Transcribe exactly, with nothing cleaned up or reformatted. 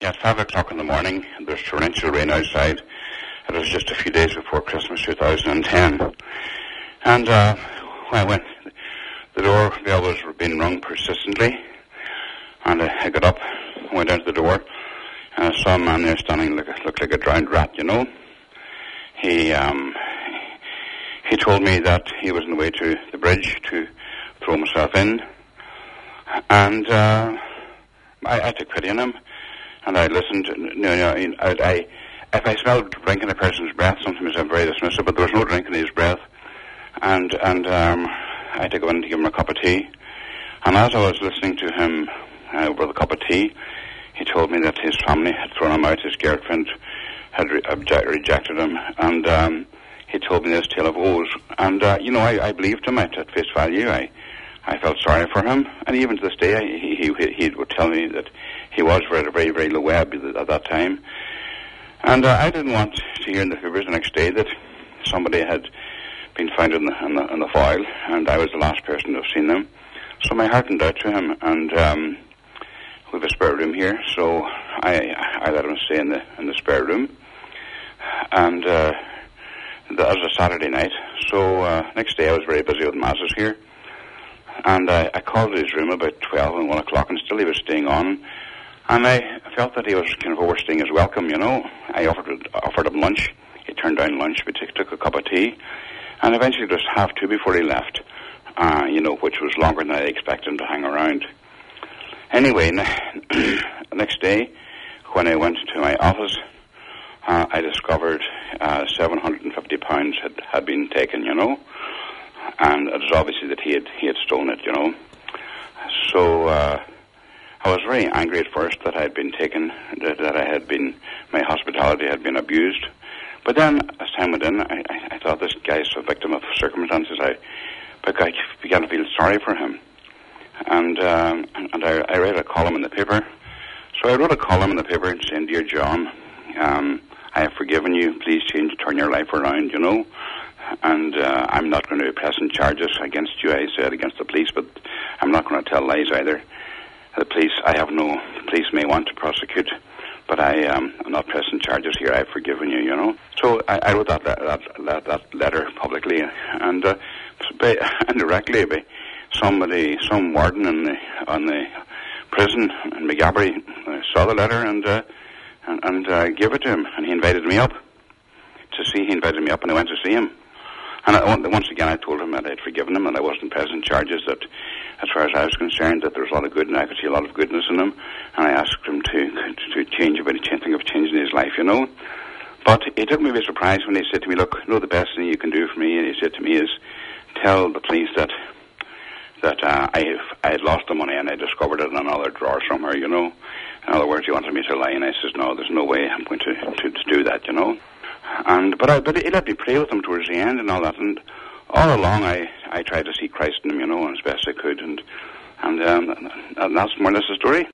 At five o'clock in the morning, there's torrential rain outside. It was just a few days before Christmas two thousand ten. And uh, well, when the doorbell was being rung persistently, and I, I got up, went out the door, and I saw a man there standing, look, looked like a drowned rat, you know. He um, he told me that he was on the way to the bridge to throw himself in, and uh, I, I took pity on him. And I listened. You know, I, I, if I smelled drink in a person's breath, sometimes I'm very dismissive. But there was no drink in his breath, and and um, I took him in to give him a cup of tea. And as I was listening to him uh, over the cup of tea, he told me that his family had thrown him out. His girlfriend had re- object- rejected him, and um, he told me this tale of woes. And uh, you know, I, I believed him at, at face value. I I felt sorry for him, and even to this day, he he, he would tell me that he was very, very, very low ebb at that time. And uh, I didn't want to hear in the papers the next day that somebody had been found in the, in the, in the foil, and I was the last person to have seen them. So my heart went out to him, and um, we have a spare room here, so I I let him stay in the in the spare room. And uh, that was a Saturday night, so uh, next day I was very busy with masses here. And I, I called at his room about twelve and one o'clock, and still he was staying on. And I felt that he was kind of overstaying his welcome, you know. I offered offered him lunch. He turned down lunch. We took, took a cup of tea. And eventually it was half two before he left, uh, you know, which was longer than I expected him to hang around. Anyway, the next day, when I went to my office, uh, I discovered uh, seven hundred fifty pounds had, had been taken, you know. And it was obviously that he had, he had stolen it, you know. So... Uh, I was very angry at first that I had been taken, that, that I had been, my hospitality had been abused. But then, as time went in, I, I, I thought this guy's a victim of circumstances. I, I began to feel sorry for him. And um, and I, I read a column in the paper. So I wrote a column in the paper saying, "Dear John, um, I have forgiven you. Please change, turn your life around, you know. And uh, I'm not going to be pressing charges against you," I said, "against the police, but I'm not going to tell lies either. The police, I have no, the police may want to prosecute, but I um, am not pressing charges here. I've forgiven you, you know." So I, I wrote that, that that that letter publicly, and uh, by, indirectly by somebody, some warden in the, on the prison in McGabbery uh, saw the letter and uh, and, and uh, gave it to him, and he invited me up to see. He invited me up, and I went to see him. And I, once again, I told him that I had forgiven him and I wasn't pressing charges, that as far as I was concerned, that there was a lot of good and I could see a lot of goodness in him. And I asked him to to change about think of changing his life, you know. But it took me by surprise when he said to me, "Look, you know, the best thing you can do for me," and he said to me, "is tell the police that that uh, I I had lost the money and I discovered it in another drawer somewhere, you know." In other words, he wanted me to lie, and I says, "No, there's no way I'm going to to, to do that, you know." And but I but he let me pray with him towards the end and all that, and all along I, I tried to see Christ in him, you know, as best I could, and and um, and that's more or less the story.